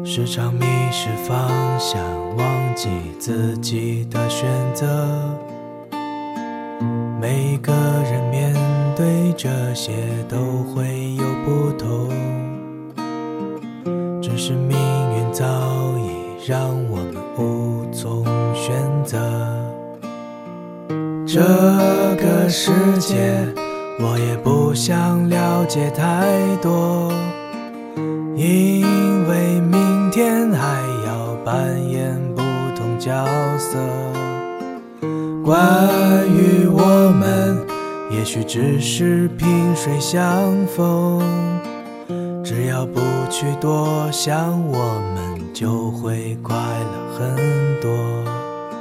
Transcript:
时常迷失方向，忘记自己的选择。每个人面对这些都会有不同，只是命运早已让我们无从选择。这个世界我也不想了解太多，因为明天还要扮演不同角色。关于我们，也许只是萍水相逢，只要不去多想，我们就会快乐很多。